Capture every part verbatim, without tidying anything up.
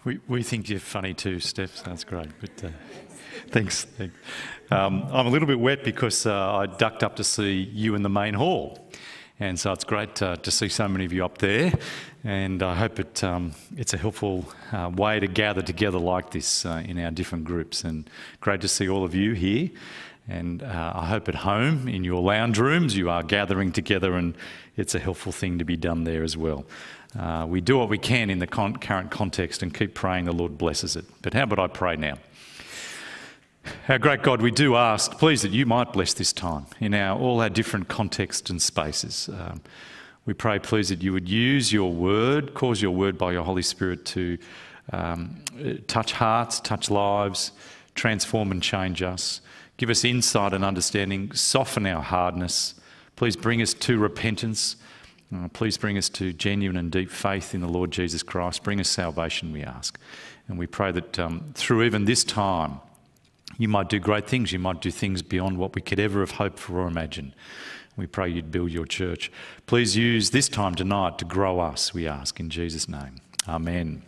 We, we think you're funny too, Steph. That's great. But uh, thanks. thanks. Um, I'm a little bit wet because uh, I ducked up to see you in the main hall. And so it's great uh, to see so many of you up there. And I hope it, um, it's a helpful uh, way to gather together like this uh, in our different groups. And great to see all of you here. And uh, I hope at home, in your lounge rooms, you are gathering together, and it's a helpful thing to be done there as well. Uh, we do what we can in the con- current context and keep praying the Lord blesses it. But how about I pray now? Our great God, we do ask, please, that you might bless this time in our all our different contexts and spaces. Um, we pray, please, that you would use your word, cause your word by your Holy Spirit to um, touch hearts, touch lives, transform and change us. Give us insight and understanding, soften our hardness. Please bring us to repentance. Uh, please bring us to genuine and deep faith in the Lord Jesus Christ. Bring us salvation, we ask. And we pray that um, through even this time, you might do great things. You might do things beyond what we could ever have hoped for or imagined. We pray you'd build your church. Please use this time tonight to grow us, we ask, in Jesus' name. Amen.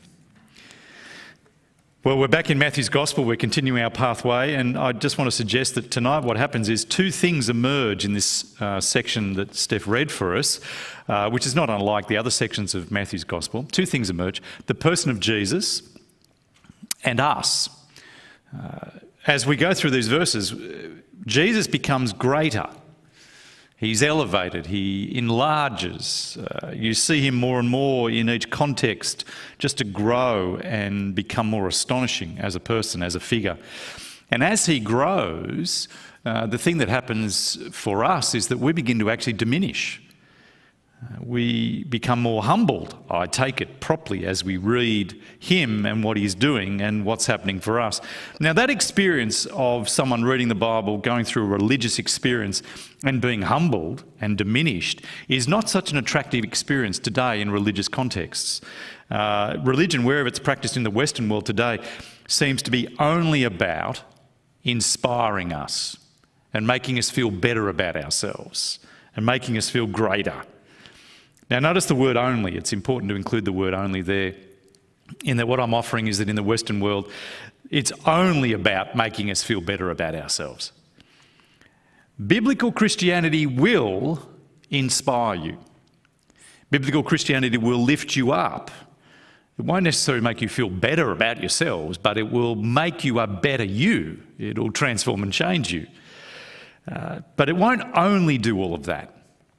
Well, we're back in Matthew's Gospel. We're continuing our pathway, and I just want to suggest that tonight what happens is two things emerge in this uh, section that Steph read for us, uh, which is not unlike the other sections of Matthew's Gospel. Two things emerge: the person of Jesus and us. Uh, as we go through these verses, Jesus becomes greater. He's elevated, he enlarges. Uh, you see him more and more in each context just to grow and become more astonishing as a person, as a figure. And as he grows, uh, the thing that happens for us is that we begin to actually diminish. Uh, we become more humbled, I take it, properly as we read him and what he's doing and what's happening for us. Now, that experience of someone reading the Bible, going through a religious experience and being humbled and diminished is not such an attractive experience today in religious contexts. Uh, religion, wherever it's practiced in the Western world today, seems to be only about inspiring us and making us feel better about ourselves and making us feel greater. Now, notice the word only. It's important to include the word only there, in that what I'm offering is that in the Western world, it's only about making us feel better about ourselves. Biblical Christianity will inspire you. Biblical Christianity will lift you up. It won't necessarily make you feel better about yourselves, but it will make you a better you. It'll transform and change you. Uh, but it won't only do all of that.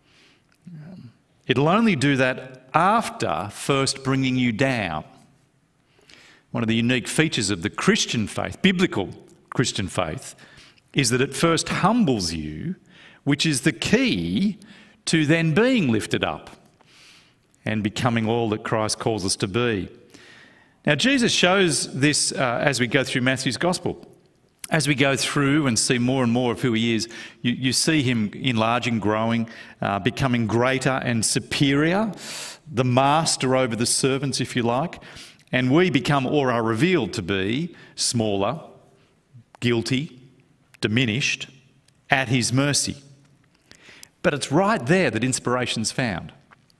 It'll only do that after first bringing you down. One of the unique features of the Christian faith, biblical Christian faith, is that it first humbles you, which is the key to then being lifted up and becoming all that Christ calls us to be. Now, Jesus shows this uh, as we go through Matthew's Gospel. As we go through and see more and more of who he is, you, you see him enlarging, growing, uh, becoming greater and superior, the master over the servants, if you like, and we become or are revealed to be smaller, guilty, diminished, at his mercy. But it's right there that inspiration's found.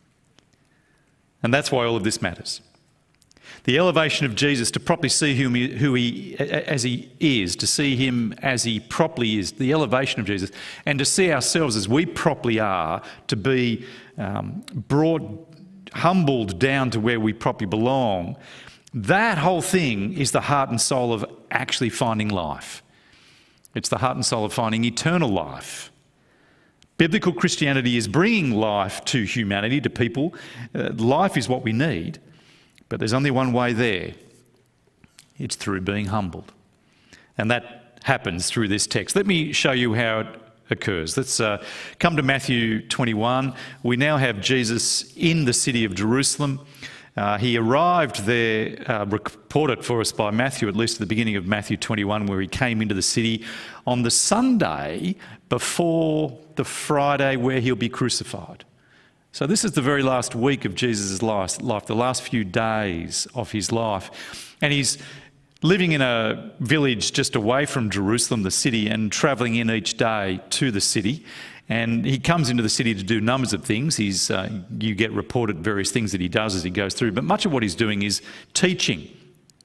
And that's why all of this matters. The elevation of Jesus, to properly see whom he, who he as he is, to see him as he properly is, the elevation of Jesus, and to see ourselves as we properly are, to be um, brought, humbled down to where we properly belong, that whole thing is the heart and soul of actually finding life. It's the heart and soul of finding eternal life. Biblical Christianity is bringing life to humanity, to people. Uh, life is what we need. But there's only one way there. It's through being humbled. And that happens through this text. Let me show you how it occurs. Let's uh, come to Matthew twenty-one. We now have Jesus in the city of Jerusalem. Uh, he arrived there, uh, reported for us by Matthew, at least at the beginning of Matthew twenty-one, where he came into the city on the Sunday before the Friday where he'll be crucified. So this is the very last week of Jesus' life, the last few days of his life. And he's living in a village just away from Jerusalem, the city, and travelling in each day to the city. And he comes into the city to do numbers of things. He's, uh, you get reported various things that he does as he goes through. But much of what he's doing is teaching.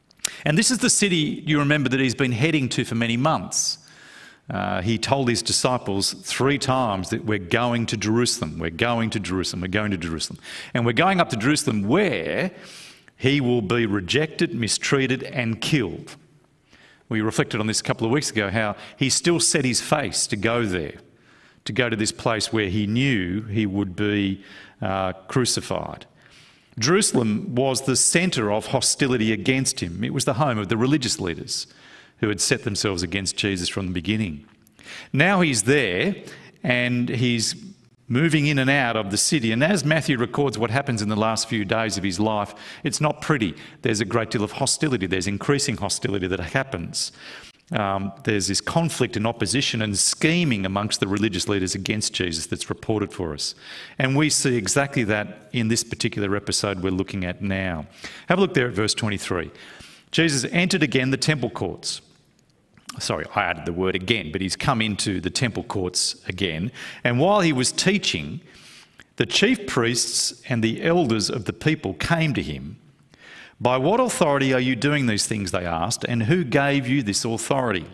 And this is the city, you remember, that he's been heading to for many months. Uh, he told his disciples three times that we're going to Jerusalem, we're going to Jerusalem, we're going to Jerusalem. And we're going up to Jerusalem where he will be rejected, mistreated and killed. We reflected on this a couple of weeks ago, how he still set his face to go there, to go to this place where he knew he would be uh, crucified. Jerusalem was the centre of hostility against him. It was the home of the religious leaders who had set themselves against Jesus from the beginning. Now he's there and he's moving in and out of the city. And as Matthew records what happens in the last few days of his life, it's not pretty. There's a great deal of hostility. There's increasing hostility that happens. Um, there's this conflict and opposition and scheming amongst the religious leaders against Jesus that's reported for us. And we see exactly that in this particular episode we're looking at now. Have a look there at verse twenty-three. Jesus entered again the temple courts. Sorry, I added the word again, but he's come into the temple courts again. And while he was teaching, the chief priests and the elders of the people came to him. By what authority are you doing these things, they asked, and who gave you this authority?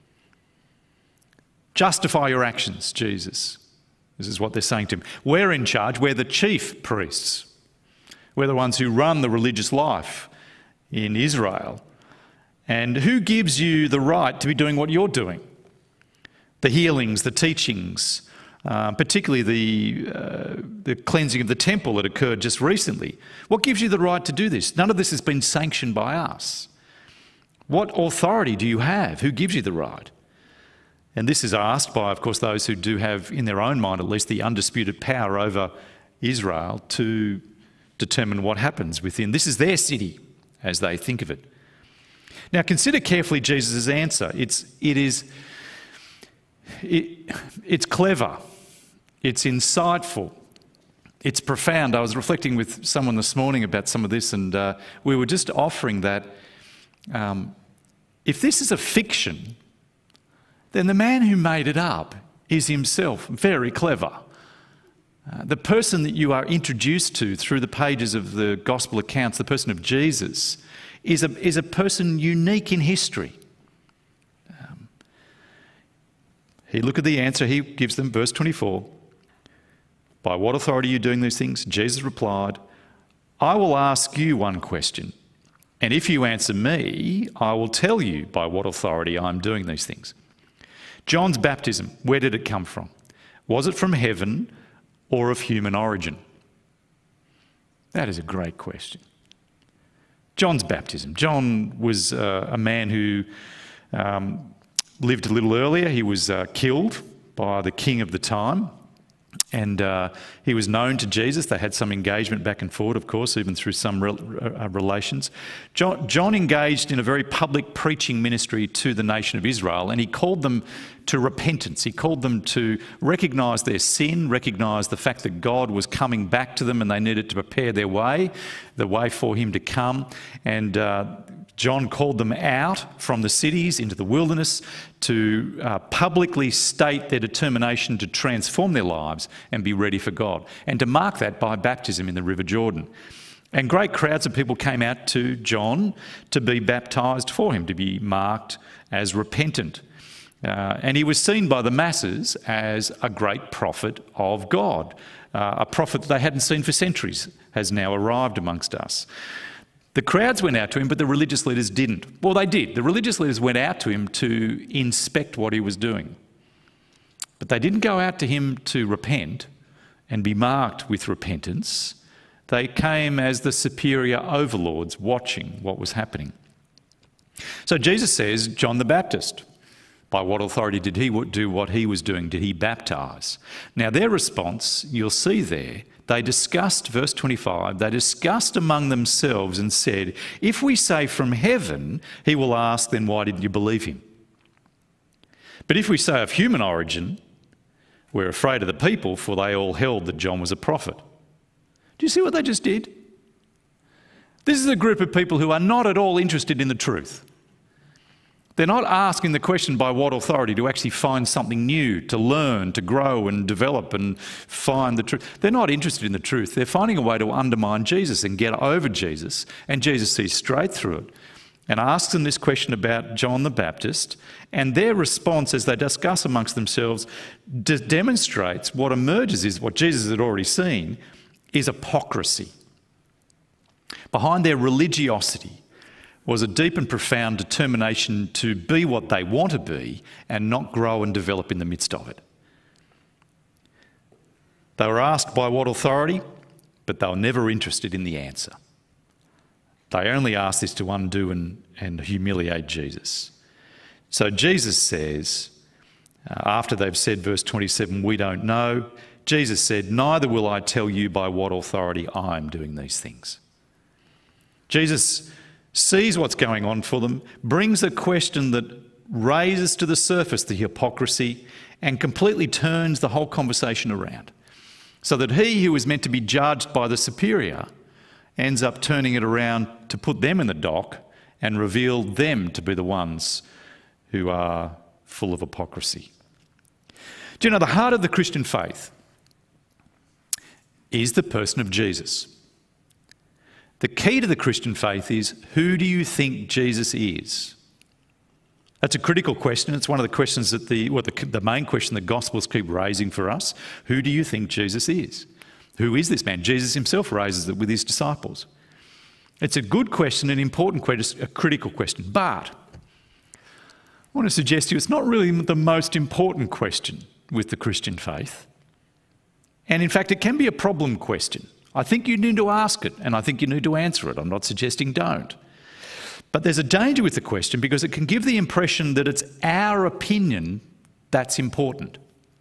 Justify your actions, Jesus. This is what they're saying to him. We're in charge. We're the chief priests. We're the ones who run the religious life in Israel. And who gives you the right to be doing what you're doing? The healings, the teachings, uh, particularly the, uh, the cleansing of the temple that occurred just recently. What gives you the right to do this? None of this has been sanctioned by us. What authority do you have? Who gives you the right? And this is asked by, of course, those who do have, in their own mind at least, the undisputed power over Israel to determine what happens within. This is their city, as they think of it. Now consider carefully Jesus' answer. It's, it is, it, it's clever, it's insightful, it's profound. I was reflecting with someone this morning about some of this, and uh, we were just offering that um, if this is a fiction, then the man who made it up is himself very clever. Uh, the person that you are introduced to through the pages of the gospel accounts, the person of Jesus, is a, is a person unique in history. Um, he look at the answer he gives them, verse twenty-four. By what authority are you doing these things? Jesus replied, I will ask you one question, and if you answer me, I will tell you by what authority I'm doing these things. John's baptism, where did it come from? Was it from heaven or of human origin? That is a great question. John's baptism. John was uh, a man who um, lived a little earlier. He was uh, killed by the king of the time, and uh, he was known to Jesus. They had some engagement back and forward, of course, even through some re uh, relations. John, John engaged in a very public preaching ministry to the nation of Israel, and he called them to repentance. He called them to recognise their sin, recognise the fact that God was coming back to them and they needed to prepare their way, the way for him to come. And uh, John called them out from the cities into the wilderness to uh, publicly state their determination to transform their lives and be ready for God, and to mark that by baptism in the River Jordan. And great crowds of people came out to John to be baptised for him, to be marked as repentant. Uh, and he was seen by the masses as a great prophet of God. Uh, a prophet that they hadn't seen for centuries has now arrived amongst us. The crowds went out to him, but the religious leaders didn't. Well, they did. The religious leaders went out to him to inspect what he was doing. But they didn't go out to him to repent and be marked with repentance. They came as the superior overlords watching what was happening. So Jesus says, John the Baptist. By what authority did he do what he was doing? Did he baptise? Now their response, you'll see there, they discussed, verse twenty-five, they discussed among themselves and said, if we say from heaven, he will ask, then why didn't you believe him? But if we say of human origin, we're afraid of the people, for they all held that John was a prophet. Do you see what they just did? This is a group of people who are not at all interested in the truth. They're not asking the question by what authority to actually find something new, to learn, to grow and develop and find the truth. They're not interested in the truth. They're finding a way to undermine Jesus and get over Jesus, and Jesus sees straight through it. and asks them this question about John the Baptist, and their response as they discuss amongst themselves de- demonstrates what emerges is what Jesus had already seen is hypocrisy. Behind their religiosity was a deep and profound determination to be what they want to be and not grow and develop in the midst of it. They were asked by what authority, but they were never interested in the answer. They only asked this to undo and, and humiliate Jesus. So Jesus says, uh, after they've said, verse twenty-seven, we don't know, Jesus said, neither will I tell you by what authority I am doing these things. Jesus sees what's going on for them, brings a question that raises to the surface the hypocrisy and completely turns the whole conversation around. So that he who is meant to be judged by the superior ends up turning it around to put them in the dock and reveal them to be the ones who are full of hypocrisy. Do you know, the heart of the Christian faith is the person of Jesus. The key to the Christian faith is, who do you think Jesus is? That's a critical question. It's one of the questions that the, well, the, the main question the Gospels keep raising for us. Who do you think Jesus is? Who is this man? Jesus himself raises it with his disciples. It's a good question, an important question, a critical question. But I want to suggest to you it's not really the most important question with the Christian faith. And in fact, it can be a problem question. I think you need to ask it, and I think you need to answer it. I'm not suggesting don't. But there's a danger with the question because it can give the impression that it's our opinion that's important.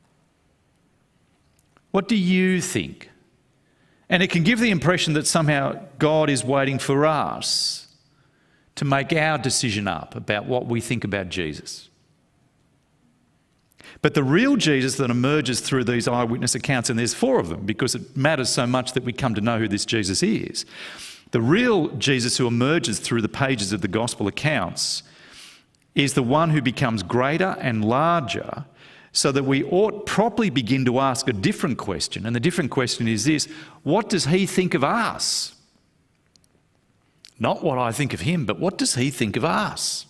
What do you think? And it can give the impression that somehow God is waiting for us to make our decision up about what we think about Jesus. But the real Jesus that emerges through these eyewitness accounts, and there's four of them because it matters so much that we come to know who this Jesus is. The real Jesus who emerges through the pages of the gospel accounts is the one who becomes greater and larger, so that we ought properly begin to ask a different question. And the different question is this: what does he think of us? Not what I think of him, but what does he think of us?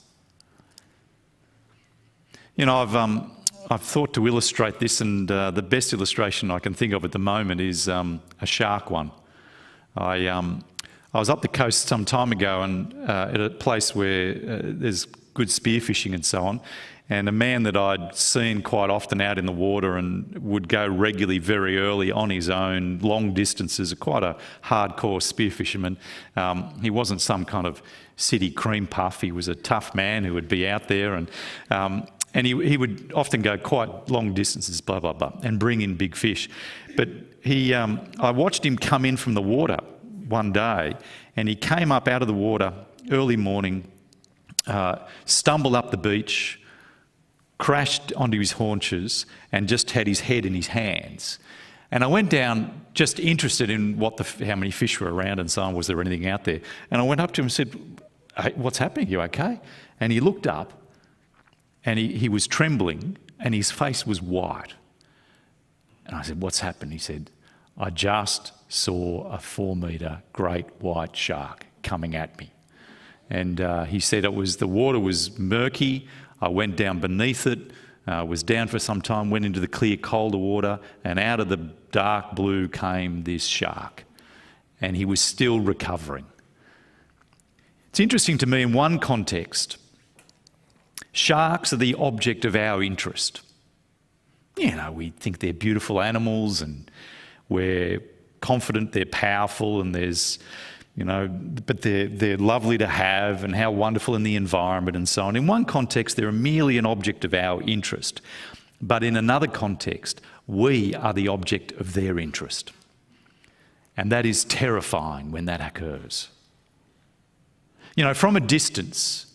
You know, I've um, I've thought to illustrate this, and uh, the best illustration I can think of at the moment is um, a shark one. I um, I was up the coast some time ago, and uh, at a place where uh, there's good spearfishing and so on. And a man that I'd seen quite often out in the water and would go regularly very early on his own, long distances, quite a hardcore spear fisherman. Um, he wasn't some kind of city cream puff. He was a tough man who would be out there, and um, and he, he would often go quite long distances, blah, blah, blah, and bring in big fish. But he, um, I watched him come in from the water one day, and he came up out of the water early morning, uh, stumbled up the beach, crashed onto his haunches and just had his head in his hands. And I went down just interested in what the, how many fish were around and so on, was there anything out there? And I went up to him and said, hey, what's happening, you okay? And he looked up and he, he was trembling and his face was white. And I said, what's happened? He said, I just saw a four metre great white shark coming at me. And uh, he said it was, the water was murky. I went down beneath it, uh, was down for some time, went into the clear, colder water, and out of the dark blue came this shark. And he was still recovering. It's interesting to me, in one context, sharks are the object of our interest. You know, we think they're beautiful animals and we're confident they're powerful and there's, you know, but they're, they're lovely to have and how wonderful in the environment and so on. In one context, they're merely an object of our interest. But in another context, we are the object of their interest. And that is terrifying when that occurs. You know, from a distance,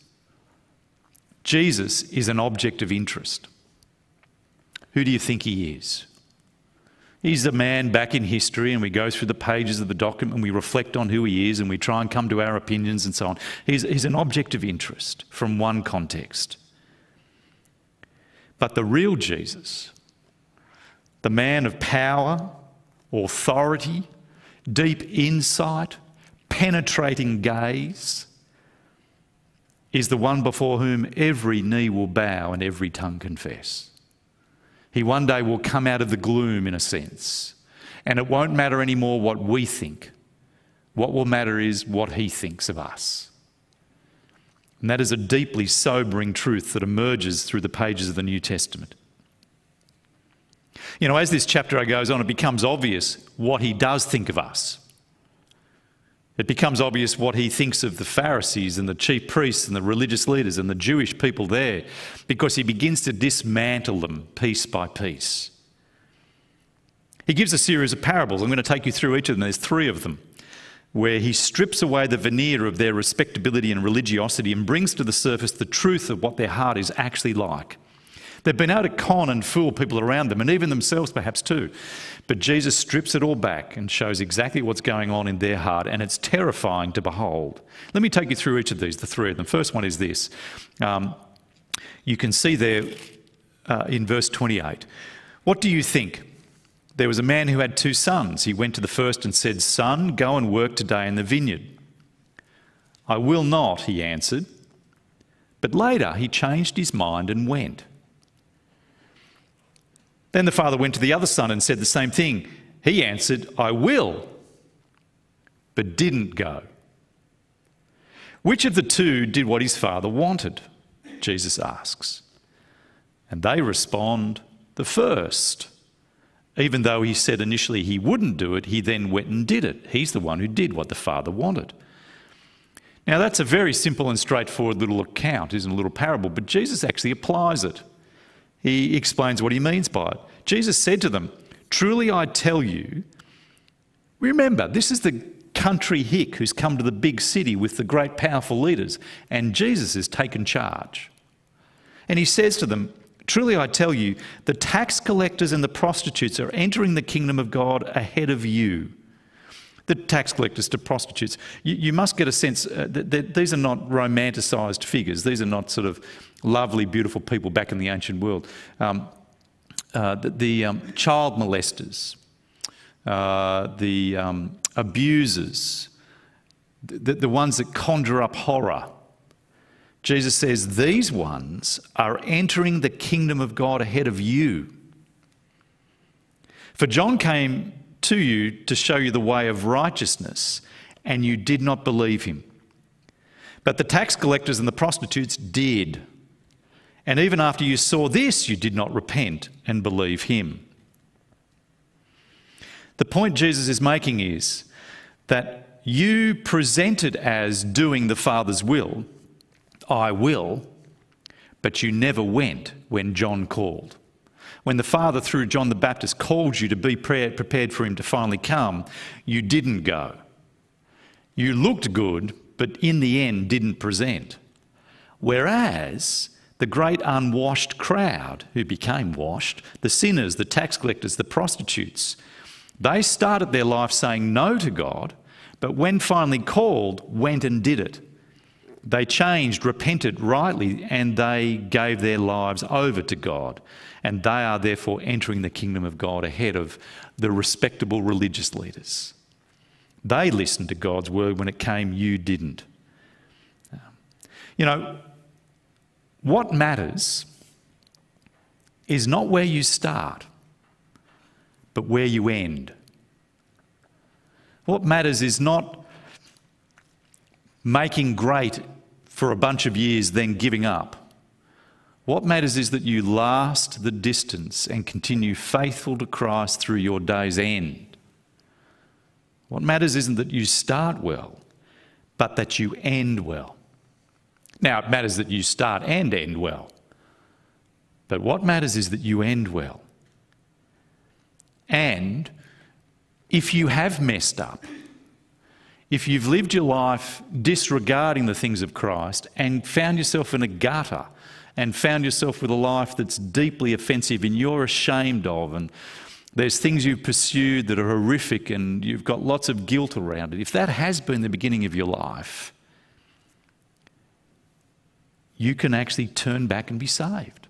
Jesus is an object of interest. Who do you think he is? He's a man back in history, and we go through the pages of the document and we reflect on who he is and we try and come to our opinions and so on. He's, he's an object of interest from one context. But the real Jesus, the man of power, authority, deep insight, penetrating gaze, is the one before whom every knee will bow and every tongue confess. He one day will come out of the gloom, in a sense, and it won't matter anymore what we think. What will matter is what he thinks of us. And that is a deeply sobering truth that emerges through the pages of the New Testament. You know, as this chapter goes on, it becomes obvious what he does think of us. It becomes obvious what he thinks of the Pharisees and the chief priests and the religious leaders and the Jewish people there, because he begins to dismantle them piece by piece. He gives a series of parables. I'm going to take you through each of them. There's three of them, where he strips away the veneer of their respectability and religiosity and brings to the surface the truth of what their heart is actually like. They've been able to con and fool people around them, and even themselves perhaps too. But Jesus strips it all back and shows exactly what's going on in their heart, and it's terrifying to behold. Let me take you through each of these, the three of them. First one is this. Um, you can see there uh, in verse twenty-eight. What do you think? There was a man who had two sons. He went to the first and said, "Son, go and work today in the vineyard." "I will not," he answered. But later he changed his mind and went. Then the father went to the other son and said the same thing. He answered, "I will," but didn't go. Which of the two did what his father wanted? Jesus asks. And they respond, "The first." Even though he said initially he wouldn't do it, he then went and did it. He's the one who did what the father wanted. Now that's a very simple and straightforward little account, isn't it? A little parable, but Jesus actually applies it. He explains what he means by it. Jesus said to them, "Truly I tell you," remember, this is the country hick who's come to the big city with the great powerful leaders, and Jesus has taken charge. And he says to them, "Truly I tell you, the tax collectors and the prostitutes are entering the kingdom of God ahead of you." The tax collectors to prostitutes. You, you must get a sense uh, that, that these are not romanticised figures. These are not sort of lovely, beautiful people back in the ancient world. Um, uh, the the um, child molesters, uh, the um, abusers, the, the ones that conjure up horror. Jesus says these ones are entering the kingdom of God ahead of you. For John came to you to show you the way of righteousness, and you did not believe him. But the tax collectors and the prostitutes did. And even after you saw this, you did not repent and believe him. The point Jesus is making is that you presented as doing the Father's will, "I will," but you never went when John called. When the Father, through John the Baptist, called you to be prepared for him to finally come, you didn't go. You looked good, but in the end didn't present. Whereas the great unwashed crowd who became washed, the sinners, the tax collectors, the prostitutes, they started their life saying no to God, but when finally called, went and did it. They changed, repented rightly, and they gave their lives over to God. And they are therefore entering the kingdom of God ahead of the respectable religious leaders. They listened to God's word when it came, you didn't. You know, what matters is not where you start, but where you end. What matters is not making great for a bunch of years, then giving up. What matters is that you last the distance and continue faithful to Christ through your day's end. What matters isn't that you start well, but that you end well. Now, it matters that you start and end well, but what matters is that you end well. And if you have messed up, if you've lived your life disregarding the things of Christ and found yourself in a gutter and found yourself with a life that's deeply offensive and you're ashamed of, and there's things you've pursued that are horrific and you've got lots of guilt around it, if that has been the beginning of your life, you can actually turn back and be saved.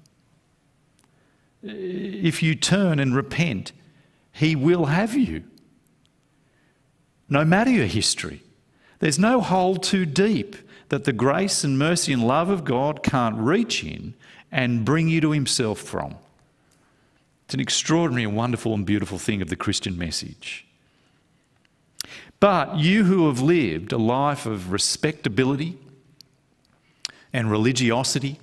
If you turn and repent, he will have you. No matter your history, There's no hole too deep that the grace and mercy and love of God can't reach in and bring you to himself from. It's an extraordinary and wonderful and beautiful thing of the Christian message. But you who have lived a life of respectability and religiosity,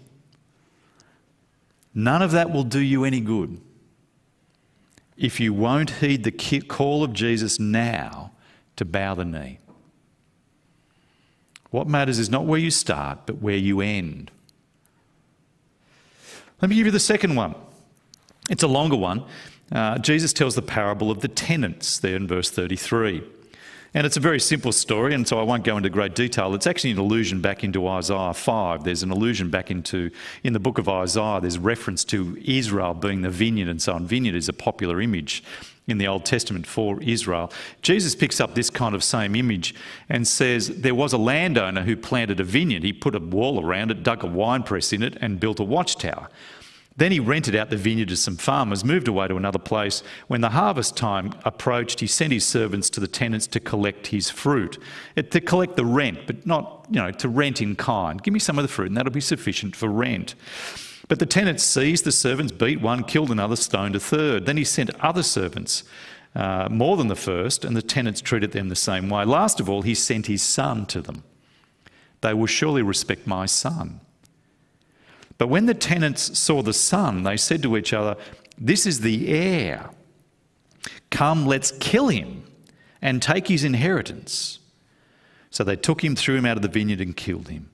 none of that will do you any good if you won't heed the call of Jesus now to bow the knee. What matters is not where you start, but where you end. Let me give you the second one. It's a longer one. Uh, Jesus tells the parable of the tenants there in verse thirty-three. And it's a very simple story, and so I won't go into great detail. It's actually an allusion back into Isaiah five. There's an allusion back into, in the book of Isaiah, there's reference to Israel being the vineyard and so on. Vineyard is a popular image in the Old Testament for Israel. Jesus picks up this kind of same image and says there was a landowner who planted a vineyard. He put a wall around it, dug a winepress in it, and built a watchtower. Then he rented out the vineyard to some farmers, moved away to another place. When the harvest time approached, he sent his servants to the tenants to collect his fruit, it, to collect the rent, but not, you know, to rent in kind. Give me some of the fruit and that'll be sufficient for rent. But the tenants seized the servants, beat one, killed another, stoned a third. Then he sent other servants, uh, more than the first, and the tenants treated them the same way. Last of all, he sent his son to them. They will surely respect my son. But when the tenants saw the son, they said to each other, "This is the heir. Come, let's kill him and take his inheritance." So they took him, threw him out of the vineyard and killed him.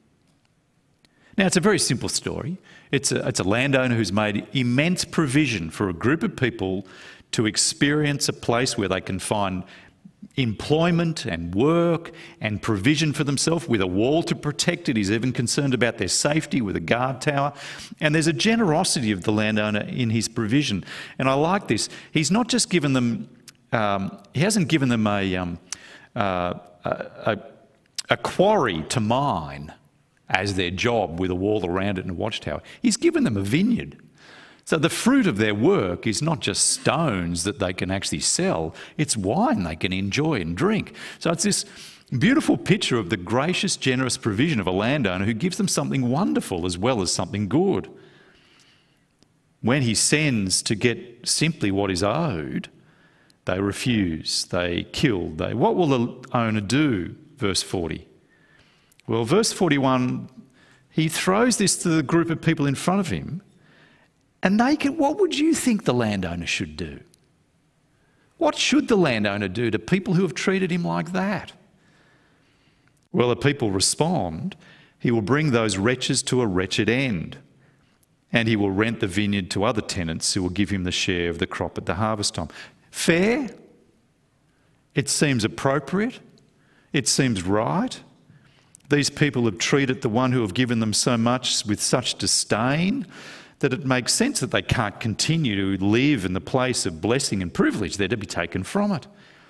Now, it's a very simple story. It's a, it's a landowner who's made immense provision for a group of people to experience a place where they can find employment and work and provision for themselves, with a wall to protect it. He's even concerned about their safety with a guard tower. And there's a generosity of the landowner in his provision. And I like this. He's not just given them, um, he hasn't given them a, um, uh, a, a quarry to mine as their job with a wall around it and a watchtower. He's given them a vineyard. So the fruit of their work is not just stones that they can actually sell, it's wine they can enjoy and drink. So it's this beautiful picture of the gracious, generous provision of a landowner who gives them something wonderful as well as something good. When he sends to get simply what is owed, they refuse, they kill. They, what will the owner do? Verse forty. Well, verse forty-one, he throws this to the group of people in front of him. And they can, what would you think the landowner should do? What should the landowner do to people who have treated him like that? Well, the people respond, he will bring those wretches to a wretched end, and he will rent the vineyard to other tenants who will give him the share of the crop at the harvest time. Fair? It seems appropriate. It seems right. These people have treated the one who have given them so much with such disdain that it makes sense that they can't continue to live in the place of blessing and privilege. They're to be taken from it.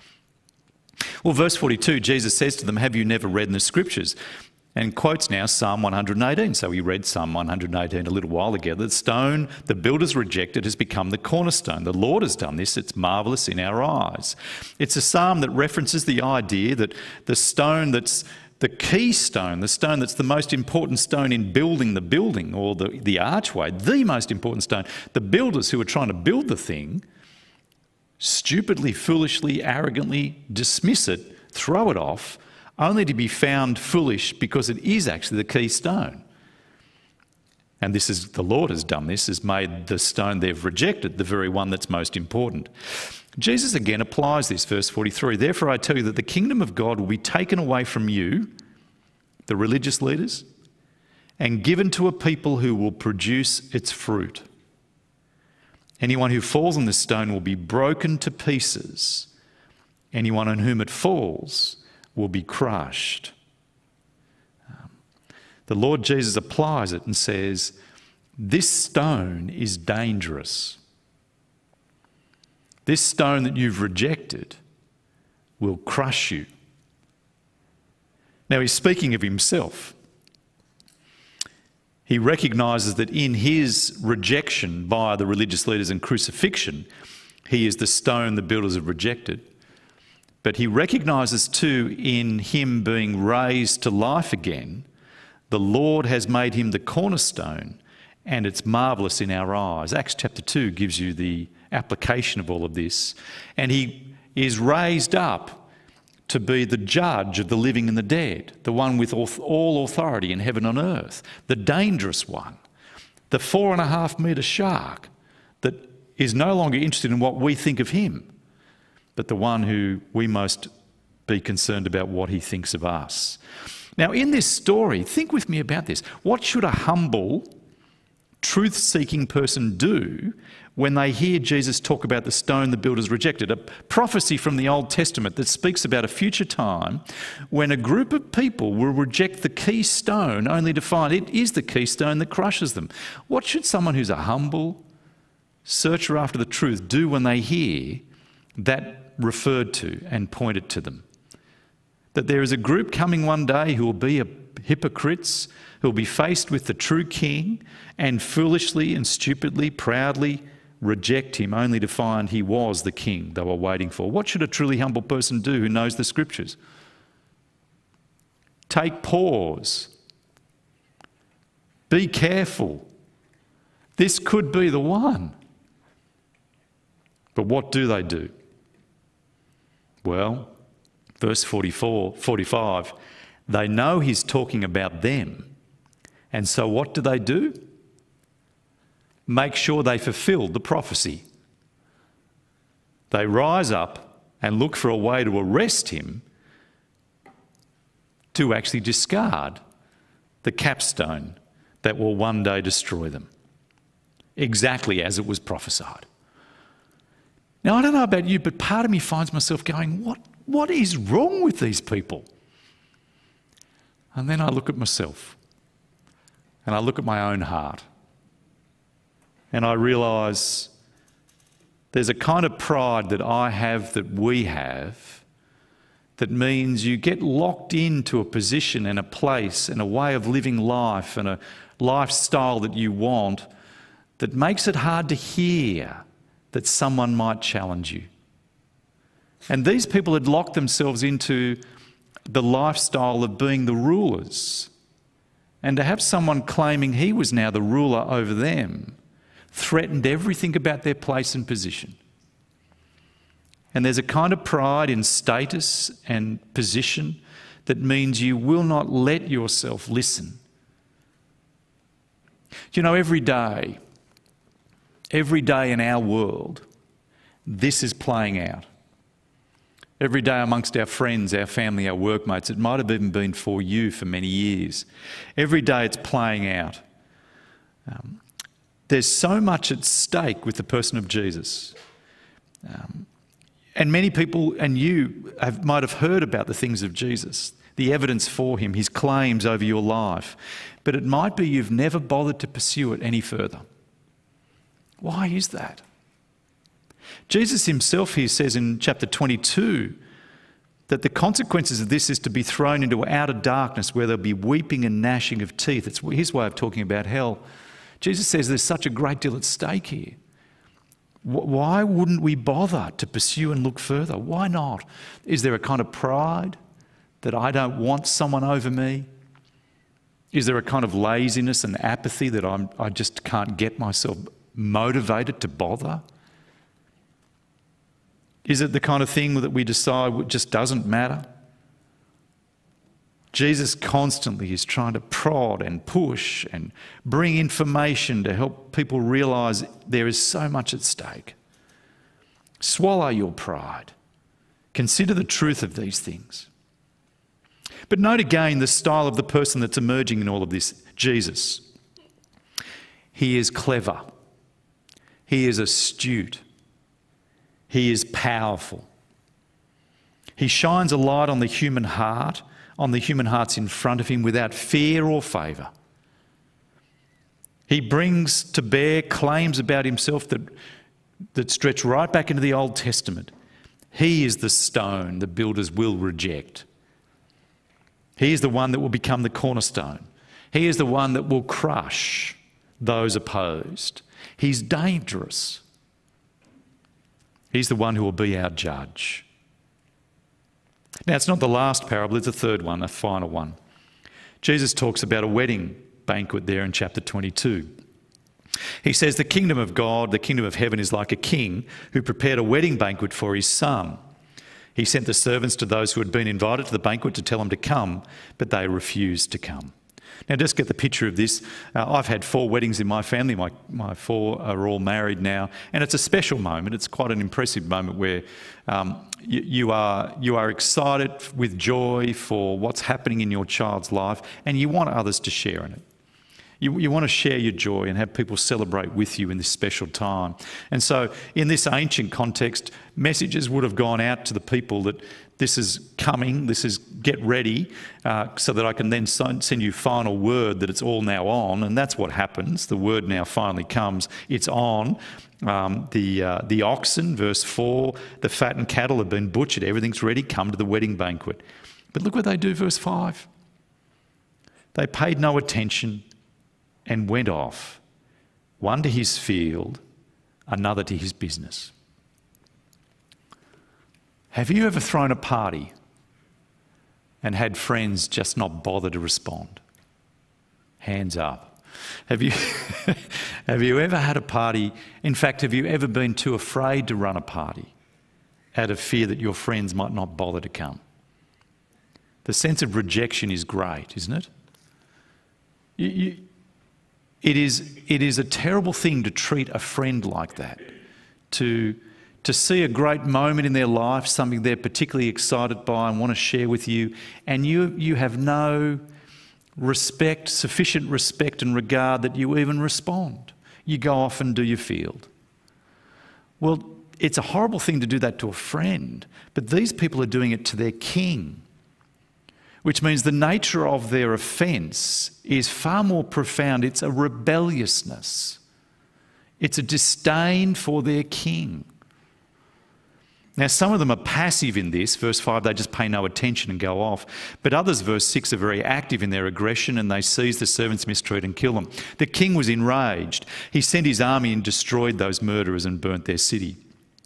Well, verse forty-two, Jesus says to them, "Have you never read in the Scriptures?" And quotes now Psalm one eighteen. So we read Psalm one eighteen a little while ago. The stone the builders rejected has become the cornerstone. The Lord has done this. It's marvellous in our eyes. It's a psalm that references the idea that the stone that's the keystone, the stone that's the most important stone in building the building, or the, the archway, the most important stone, the builders who are trying to build the thing stupidly, foolishly, arrogantly dismiss it, throw it off, only to be found foolish because it is actually the keystone. And this is, the Lord has done this, has made the stone they've rejected the very one that's most important. Jesus again applies this, verse forty-three. "Therefore I tell you that the kingdom of God will be taken away from you," the religious leaders, "and given to a people who will produce its fruit. Anyone who falls on this stone will be broken to pieces. Anyone on whom it falls will be crushed." Um, the Lord Jesus applies it and says, this stone is dangerous. This stone that you've rejected will crush you. Now, he's speaking of himself. He recognises that in his rejection by the religious leaders and crucifixion, he is the stone the builders have rejected. But he recognises too, in him being raised to life again, the Lord has made him the cornerstone, and it's marvellous in our eyes. Acts chapter two gives you the application of all of this. And he is raised up to be the judge of the living and the dead, the one with all authority in heaven and earth, the dangerous one, the four and a half metre shark that is no longer interested in what we think of him, but the one who we must be concerned about what he thinks of us. Now, in this story, think with me about this. What should a humble, truth-seeking person do when they hear Jesus talk about the stone the builders rejected? A prophecy from the Old Testament that speaks about a future time when a group of people will reject the key stone only to find it is the keystone that crushes them. What should someone who's a humble searcher after the truth do when they hear that referred to and pointed to them? That there is a group coming one day who will be a hypocrites, who will be faced with the true king and foolishly and stupidly, proudly reject him only to find he was the king they were waiting for. What should a truly humble person do who knows the scriptures? Take pause. Be careful. This could be the one. But what do they do? Well, verse forty-four, forty-five, they know he's talking about them. And so what do they do? Make sure they fulfill the prophecy. They rise up and look for a way to arrest him to actually discard the capstone that will one day destroy them, exactly as it was prophesied. Now, I don't know about you, but part of me finds myself going, what, what is wrong with these people? And then I look at myself and I look at my own heart and I realise there's a kind of pride that I have, that we have, that means you get locked into a position and a place and a way of living life and a lifestyle that you want that makes it hard to hear that someone might challenge you. And these people had locked themselves into the lifestyle of being the rulers. And to have someone claiming he was now the ruler over them threatened everything about their place and position. And there's a kind of pride in status and position that means you will not let yourself listen. You know, every day, every day in our world, this is playing out. Every day amongst our friends, our family, our workmates, it might have even been for you for many years. Every day it's playing out. Um, there's so much at stake with the person of Jesus. Um, and many people, and you have, might have heard about the things of Jesus, the evidence for him, his claims over your life. But it might be you've never bothered to pursue it any further. Why is that? Jesus himself here says in chapter twenty-two that the consequences of this is to be thrown into outer darkness where there'll be weeping and gnashing of teeth. It's his way of talking about hell. Jesus says there's such a great deal at stake here. Why wouldn't we bother to pursue and look further? Why not? Is there a kind of pride that I don't want someone over me? Is there a kind of laziness and apathy that I'm, I just can't get myself motivated to bother? Is it the kind of thing that we decide just doesn't matter? Jesus constantly is trying to prod and push and bring information to help people realise there is so much at stake. Swallow your pride. Consider the truth of these things. But note again the style of the person that's emerging in all of this, Jesus. He is clever. He is astute. He is powerful. He shines a light on the human heart, on the human hearts in front of him without fear or favour. He brings to bear claims about himself that, that stretch right back into the Old Testament. He is the stone the builders will reject. He is the one that will become the cornerstone. He is the one that will crush those opposed. He's dangerous. He's the one who will be our judge. Now, it's not the last parable, it's the third one, a final one. Jesus talks about a wedding banquet there in chapter twenty-two. He says, the kingdom of God, the kingdom of heaven is like a king who prepared a wedding banquet for his son. He sent the servants to those who had been invited to the banquet to tell them to come, but they refused to come. Now, just get the picture of this. Uh, I've had four weddings in my family. My, my four are all married now. And it's a special moment. It's quite an impressive moment where um, you, you, are, you are excited with joy for what's happening in your child's life, and you want others to share in it. You, you want to share your joy and have people celebrate with you in this special time. And so in this ancient context, messages would have gone out to the people that this is coming, this is get ready, uh, so that I can then send you final word that it's all now on. And that's what happens. The word now finally comes. It's on. Um, the, uh, the oxen, verse four, the fattened cattle have been butchered. Everything's ready. Come to the wedding banquet. But look what they do, verse five. They paid no attention and went off, one to his field, another to his business. Have you ever thrown a party and had friends just not bother to respond? Hands up. Have you, have you ever had a party, in fact, have you ever been too afraid to run a party out of fear that your friends might not bother to come? The sense of rejection is great, isn't it? You, you, It is, it is a terrible thing to treat a friend like that, to, to see a great moment in their life, something they're particularly excited by and want to share with you, and you, you have no respect, sufficient respect and regard that you even respond. You go off and do your field. Well, it's a horrible thing to do that to a friend, but these people are doing it to their king, which means the nature of their offence is far more profound. It's a rebelliousness. It's a disdain for their king. Now, some of them are passive in this. Verse five, they just pay no attention and go off. But others, verse six, are very active in their aggression, and they seize the servants, mistreat and kill them. The king was enraged. He sent his army and destroyed those murderers and burnt their city.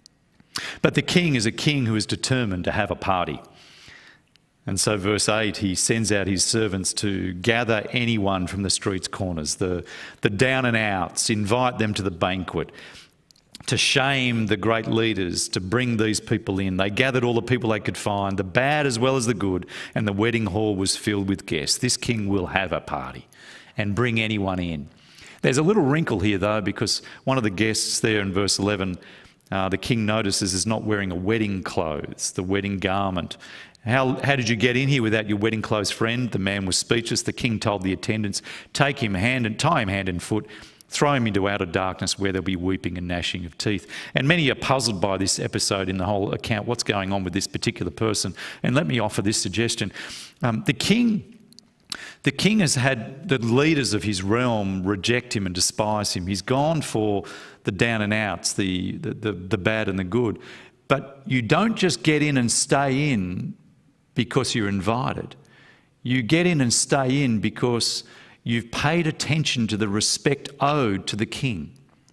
But the king is a king who is determined to have a party. And so verse eight, he sends out his servants to gather anyone from the streets' corners, the, the down and outs, invite them to the banquet, to shame the great leaders, to bring these people in. They gathered all the people they could find, the bad as well as the good, and the wedding hall was filled with guests. This king will have a party and bring anyone in. There's a little wrinkle here though, because one of the guests there in verse eleven, uh, the king notices is not wearing a wedding clothes, the wedding garment. How, how did you get in here without your wedding clothes, friend? The man was speechless. The king told the attendants, take him hand and tie him hand and foot, throw him into outer darkness where there'll be weeping and gnashing of teeth. And many are puzzled by this episode in the whole account. What's going on with this particular person? And let me offer this suggestion. Um, the king, the king has had the leaders of his realm reject him and despise him. He's gone for the down and outs, the, the, the, the bad and the good. But you don't just get in and stay in because you're invited. You get in and stay in because you've paid attention to the respect owed to the king.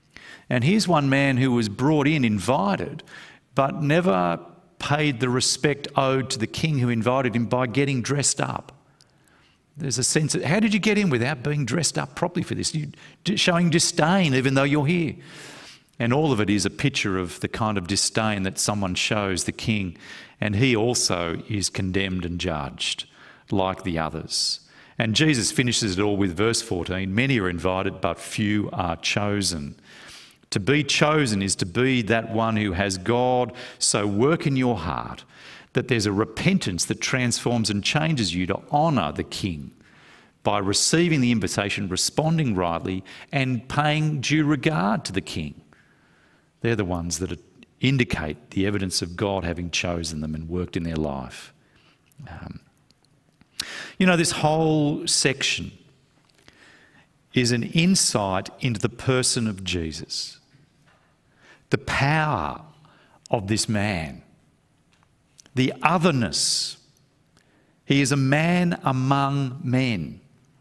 And here's one man who was brought in, invited, but never paid the respect owed to the king who invited him by getting dressed up. There's a sense of, how did you get in without being dressed up properly for this? You're showing disdain even though you're here. And all of it is a picture of the kind of disdain that someone shows the king, and he also is condemned and judged like the others. And Jesus finishes it all with verse fourteen, many are invited, but few are chosen. To be chosen is to be that one who has God so work in your heart that there's a repentance that transforms and changes you to honour the king by receiving the invitation, responding rightly, and paying due regard to the king. They're the ones that indicate the evidence of God having chosen them and worked in their life. Um, you know, this whole section is an insight into the person of Jesus, the power of this man, the otherness. He is a man among men.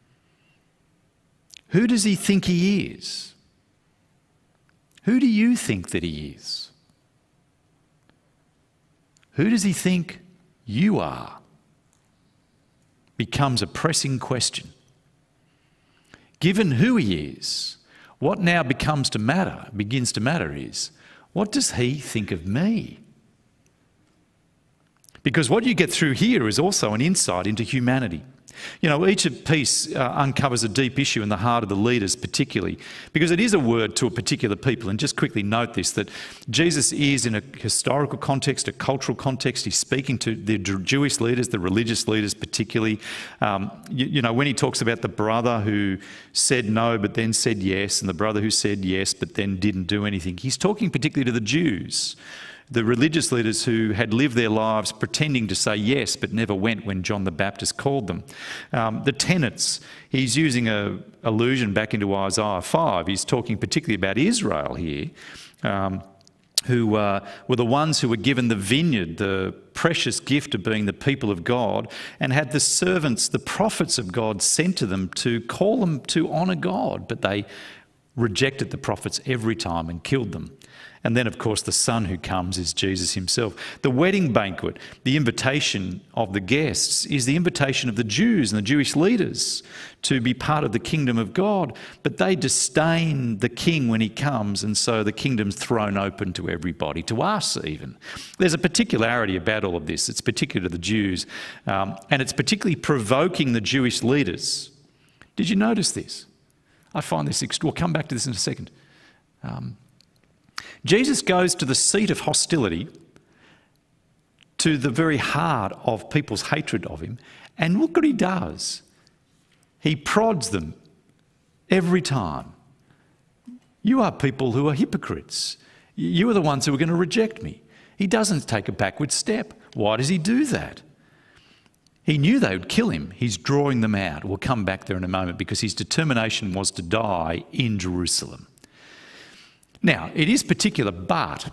Who does he think he is? Who do you think that he is? Who does he think you are becomes a pressing question. Given who he is, what now becomes to matter, begins to matter is, what does he think of me? Because what you get through here is also an insight into humanity. You know, each piece uh, uncovers a deep issue in the heart of the leaders particularly, because it is a word to a particular people. And just quickly note this, that Jesus is in a historical context, a cultural context. He's speaking to the Jewish leaders, the religious leaders particularly. Um, you, you know, when he talks about the brother who said no but then said yes, and the brother who said yes but then didn't do anything, he's talking particularly to the Jews, the religious leaders who had lived their lives pretending to say yes but never went when John the Baptist called them. Um, the tenants, he's using an allusion back into Isaiah five. He's talking particularly about Israel here, um, who uh, were the ones who were given the vineyard, the precious gift of being the people of God, and had the servants, the prophets of God, sent to them to call them to honour God, but they rejected the prophets every time and killed them. And then, of course, the son who comes is Jesus himself. The wedding banquet, the invitation of the guests, is the invitation of the Jews and the Jewish leaders to be part of the kingdom of God. But they disdain the king when he comes, and so the kingdom's thrown open to everybody, to us even. There's a particularity about all of this. It's particular to the Jews, um, and it's particularly provoking the Jewish leaders. Did you notice this? I find this, ext- we'll come back to this in a second. Um, Jesus goes to the seat of hostility, to the very heart of people's hatred of him, and look what he does. He prods them every time. You are people who are hypocrites. You are the ones who are going to reject me. He doesn't take a backward step. Why does he do that? He knew they would kill him. He's drawing them out. We'll come back there in a moment, because his determination was to die in Jerusalem. Now, it is particular, but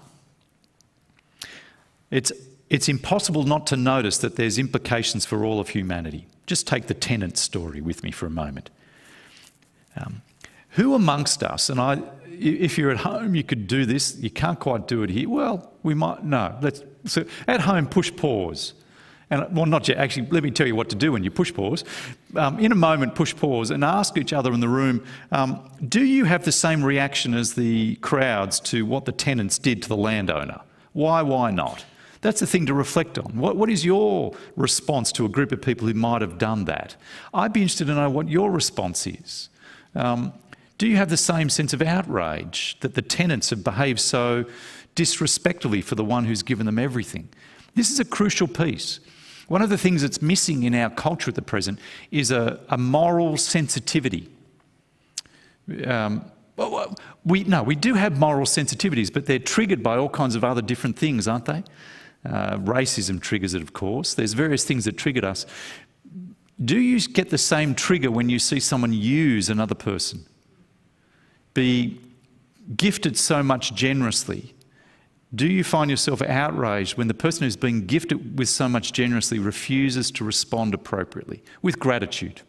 it's, it's impossible not to notice that there's implications for all of humanity. Just take the tenant story with me for a moment. Um, who amongst us, and I, if you're at home, you could do this. You can't quite do it here. Well, we might, no. Let's, so at home, push pause. And, well, not yet. Actually, let me tell you what to do when you push pause. Um, in a moment, push pause and ask each other in the room, um, do you have the same reaction as the crowds to what the tenants did to the landowner? Why, why not? That's the thing to reflect on. What, what is your response to a group of people who might have done that? I'd be interested to know what your response is. Um, do you have the same sense of outrage that the tenants have behaved so disrespectfully for the one who's given them everything? This is a crucial piece. One of the things that's missing in our culture at the present is a, a moral sensitivity. Um, we, no, we do have moral sensitivities, but they're triggered by all kinds of other different things, aren't they? Uh, racism triggers it, of course. There's various things that trigger us. Do you get the same trigger when you see someone use another person? Be gifted so much generously? Do you find yourself outraged when the person who's being gifted with so much generously refuses to respond appropriately with gratitude?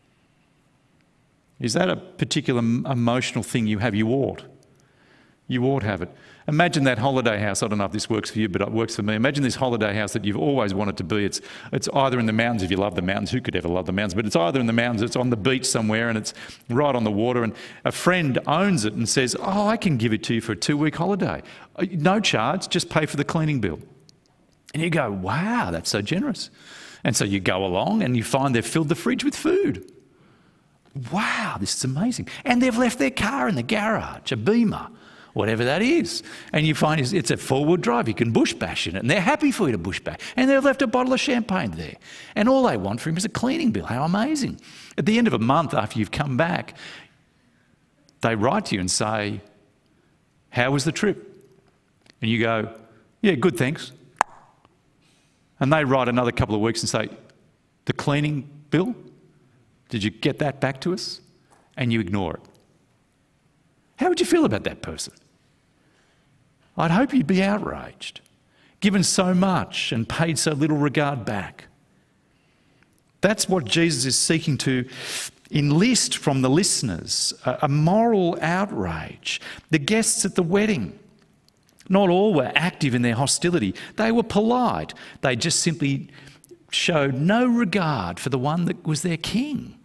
Is that a particular emotional thing you have? You ought. You ought have it. Imagine that holiday house. I don't know if this works for you, but it works for me. Imagine this holiday house that you've always wanted to be. It's, it's either in the mountains, if you love the mountains. Who could ever love the mountains? But it's either in the mountains, it's on the beach somewhere, and it's right on the water, and a friend owns it and says, oh, I can give it to you for a two-week holiday. No charge, just pay for the cleaning bill. And you go, wow, that's so generous. And so you go along and you find they've filled the fridge with food. Wow, this is amazing. And they've left their car in the garage, a Beamer, whatever that is. And you find it's a four-wheel drive. You can bush bash in it, and they're happy for you to bush bash. And they've left a bottle of champagne there. And all they want from him is a cleaning bill. How amazing. At the end of a month after you've come back, they write to you and say, how was the trip? And you go, yeah, good, thanks. And they write another couple of weeks and say, the cleaning bill? Did you get that back to us? And you ignore it. How would you feel about that person? I'd hope you'd be outraged, given so much and paid so little regard back. That's what Jesus is seeking to enlist from the listeners, a, a moral outrage. The guests at the wedding, Not all were active in their hostility. They were polite. They just simply showed no regard for the one that was their king.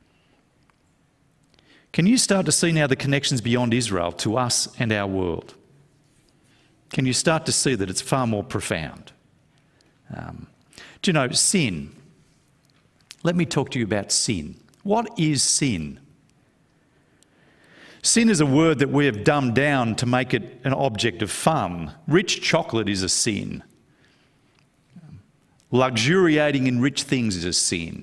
Can you start to see now the connections beyond Israel to us and our world? Can you start to see that it's far more profound? Um, do you know, sin? Let me talk to you about sin. What is sin? Sin is a word that we have dumbed down to make it an object of fun. Rich chocolate is a sin. Luxuriating in rich things is a sin.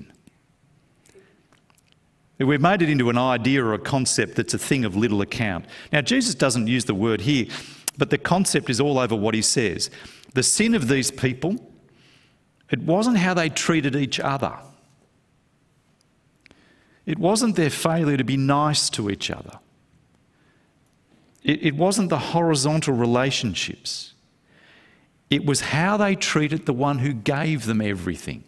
We've made it into an idea or a concept that's a thing of little account. Now, Jesus doesn't use the word here, but the concept is all over what he says. The sin of these people, it wasn't how they treated each other. It wasn't their failure to be nice to each other. It, it wasn't the horizontal relationships. It was how they treated the one who gave them everything.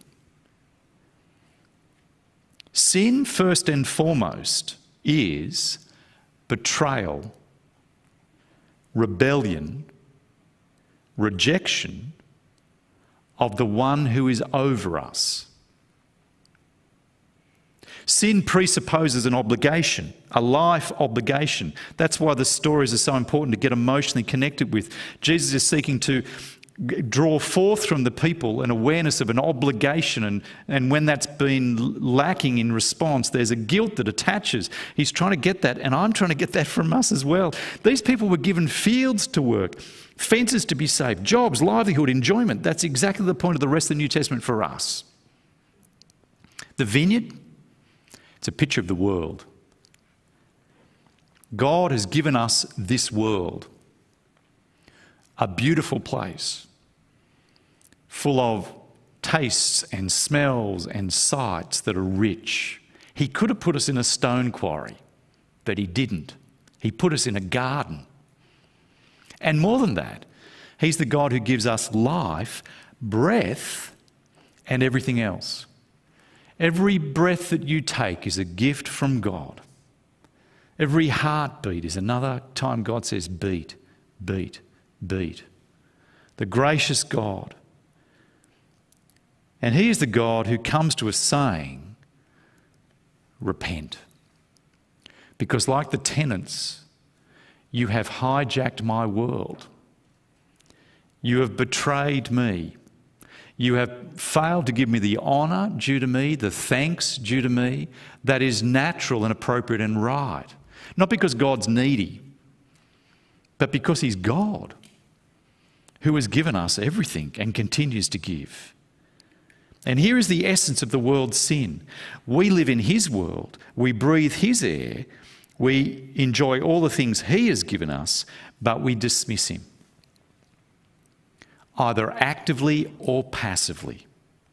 Sin, first and foremost, is betrayal, rebellion, rejection of the one who is over us. Sin presupposes an obligation, a life obligation. That's why the stories are so important to get emotionally connected with. Jesus is seeking to draw forth from the people an awareness of an obligation, and, and when that's been lacking in response, there's a guilt that attaches. He's trying to get that, and I'm trying to get that from us as well. These people were given fields to work, fences to be saved, jobs, livelihood, enjoyment. That's exactly the point of the rest of the New Testament for us. The vineyard, it's a picture of the world. God has given us this world, a beautiful place, full of tastes and smells and sights that are rich. He could have put us in a stone quarry, but he didn't. He put us in a garden. And more than that, he's the God who gives us life, breath, and everything else. Every breath that you take is a gift from God. Every heartbeat is another time God says, beat, beat, beat. The gracious God. And he is the God who comes to us saying, repent. Because like the tenants, you have hijacked my world. You have betrayed me. You have failed to give me the honour due to me, the thanks due to me, that is natural and appropriate and right. Not because God's needy, but because he's God, who has given us everything and continues to give. And here is the essence of the world's sin. We live in his world, we breathe his air, we enjoy all the things he has given us, but we dismiss him, either actively or passively.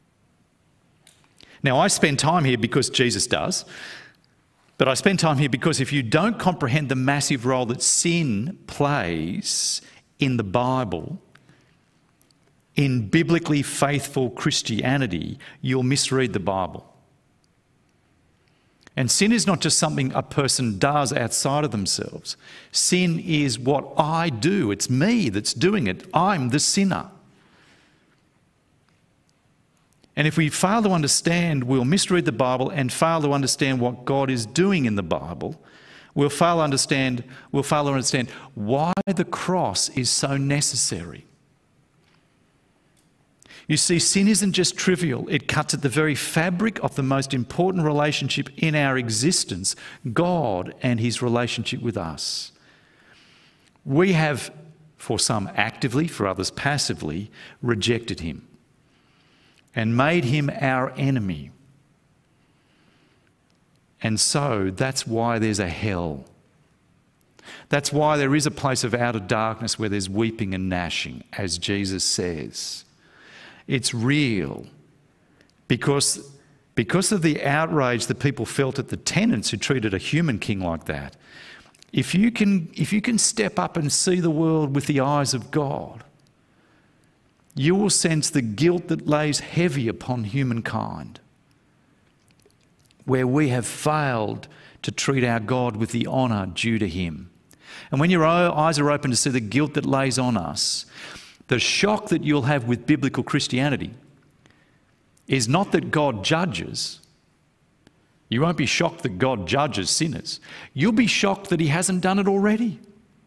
Now, I spend time here because Jesus does, but I spend time here because if you don't comprehend the massive role that sin plays in the Bible, in biblically faithful Christianity, you'll misread the Bible. And sin is not just something a person does outside of themselves. Sin is what I do. It's me that's doing it. I'm the sinner. And if we fail to understand, we'll misread the Bible and fail to understand what God is doing in the Bible. We'll fail to understand, we'll fail to understand why the cross is so necessary. You see, sin isn't just trivial. It cuts at the very fabric of the most important relationship in our existence, God and his relationship with us. We have, for some actively, for others passively, rejected him and made him our enemy. And so that's why there's a hell. That's why there is a place of outer darkness where there's weeping and gnashing, as Jesus says. It's real because, because of the outrage that people felt at the tenants who treated a human king like that. If you can, if you can step up and see the world with the eyes of God, you will sense the guilt that lays heavy upon humankind, where we have failed to treat our God with the honour due to him. And when your eyes are open to see the guilt that lays on us, the shock that you'll have with biblical Christianity is not that God judges. You won't be shocked that God judges sinners. You'll be shocked that he hasn't done it already.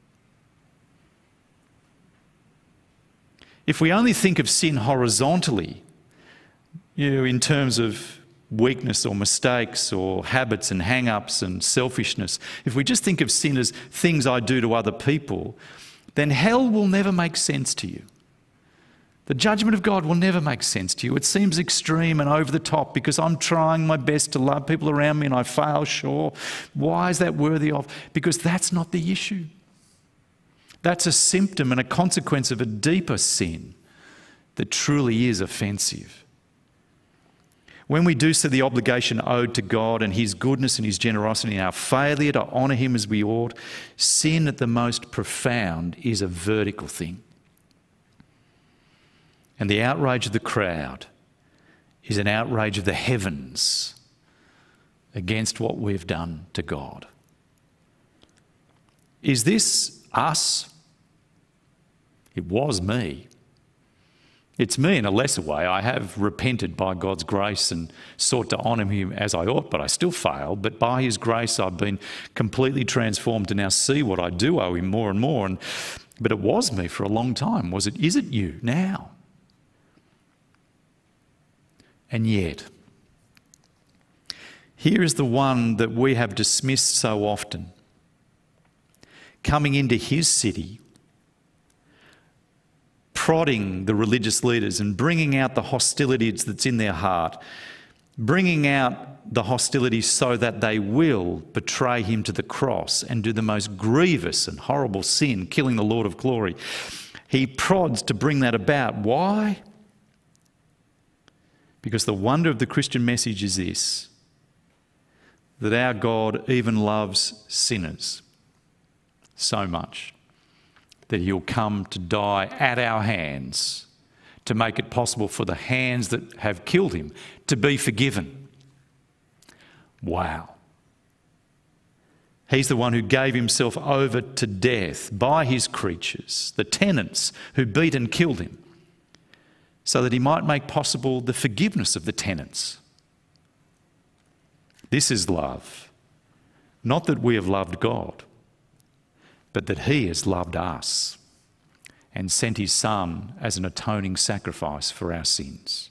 If we only think of sin horizontally, you know, in terms of weakness or mistakes or habits and hang-ups and selfishness, if we just think of sin as things I do to other people, then hell will never make sense to you. The judgment of God will never make sense to you. It seems extreme and over the top because I'm trying my best to love people around me and I fail, sure. Why is that worthy of? Because that's not the issue. That's a symptom and a consequence of a deeper sin that truly is offensive. When we do see the obligation owed to God and his goodness and his generosity and our failure to honour him as we ought, sin at the most profound is a vertical thing. And the outrage of the crowd is an outrage of the heavens against what we've done to God. Is this us? It was me. It's me in a lesser way. I have repented by God's grace and sought to honour him as I ought, but I still fail. But by his grace, I've been completely transformed to now see what I do owe him more and more. And, but it was me for a long time. Was it? Is it you now? And yet, here is the one that we have dismissed so often, coming into his city, prodding the religious leaders and bringing out the hostility that's in their heart, bringing out the hostility so that they will betray him to the cross and do the most grievous and horrible sin, killing the Lord of glory. He prods to bring that about. Why? Because the wonder of the Christian message is this, that our God even loves sinners so much that he'll come to die at our hands to make it possible for the hands that have killed him to be forgiven. Wow. He's the one who gave himself over to death by his creatures, the tenants who beat and killed him, so that he might make possible the forgiveness of the tenants. This is love. Not that we have loved God, but that he has loved us and sent his Son as an atoning sacrifice for our sins.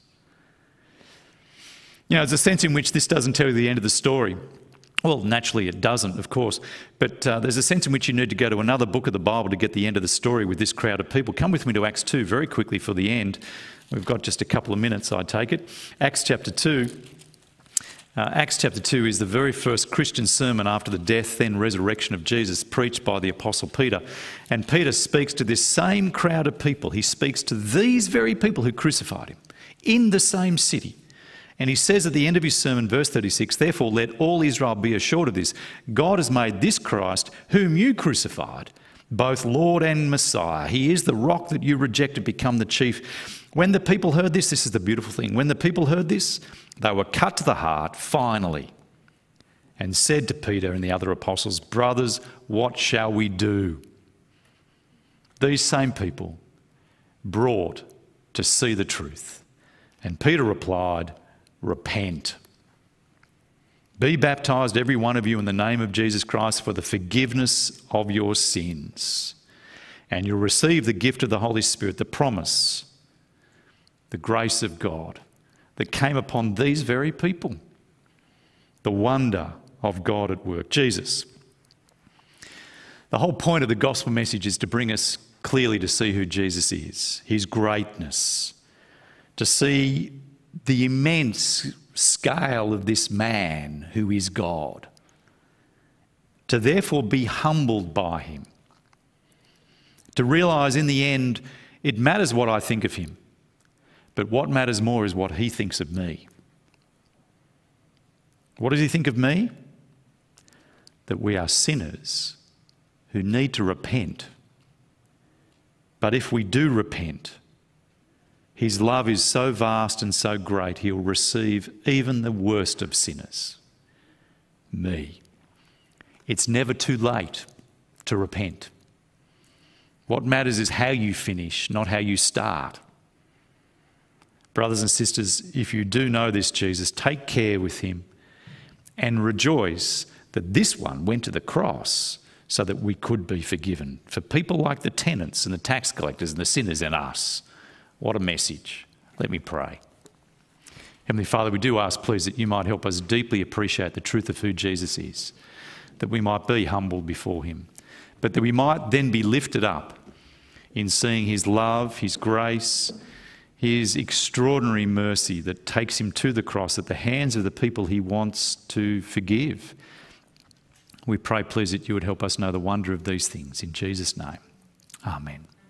You know, there's a sense in which this doesn't tell you the end of the story. Well, naturally it doesn't, of course, but uh, there's a sense in which you need to go to another book of the Bible to get the end of the story with this crowd of people. Come with me to Acts two very quickly for the end. We've got just a couple of minutes, I take it. Acts chapter two. Uh, Acts chapter two is the very first Christian sermon after the death, then resurrection of Jesus, preached by the Apostle Peter. And Peter speaks to this same crowd of people. He speaks to these very people who crucified him in the same city. And he says at the end of his sermon, verse thirty-six, "Therefore let all Israel be assured of this, God has made this Christ, whom you crucified, both Lord and Messiah. He is the rock that you rejected, become the chief." When the people heard this, this is the beautiful thing, when the people heard this, they were cut to the heart, finally, and said to Peter and the other apostles, "Brothers, what shall we do?" These same people brought to see the truth. And Peter replied, "Repent. Be baptised, every one of you, in the name of Jesus Christ for the forgiveness of your sins. And you'll receive the gift of the Holy Spirit," the promise, the grace of God that came upon these very people. The wonder of God at work. Jesus. The whole point of the gospel message is to bring us clearly to see who Jesus is, his greatness, to see the immense scale of this man who is God, to therefore be humbled by him, to realise in the end it matters what I think of him, but what matters more is what he thinks of me. What does he think of me? That we are sinners who need to repent. But if we do repent, his love is so vast and so great, he'll receive even the worst of sinners, me. It's never too late to repent. What matters is how you finish, not how you start. Brothers and sisters, if you do know this Jesus, take care with him and rejoice that this one went to the cross so that we could be forgiven. For people like the tenants and the tax collectors and the sinners and us, what a message. Let me pray. Heavenly Father, we do ask, please, that you might help us deeply appreciate the truth of who Jesus is, that we might be humbled before him, but that we might then be lifted up in seeing his love, his grace, his extraordinary mercy that takes him to the cross at the hands of the people he wants to forgive. We pray, please, that you would help us know the wonder of these things. In Jesus' name, amen.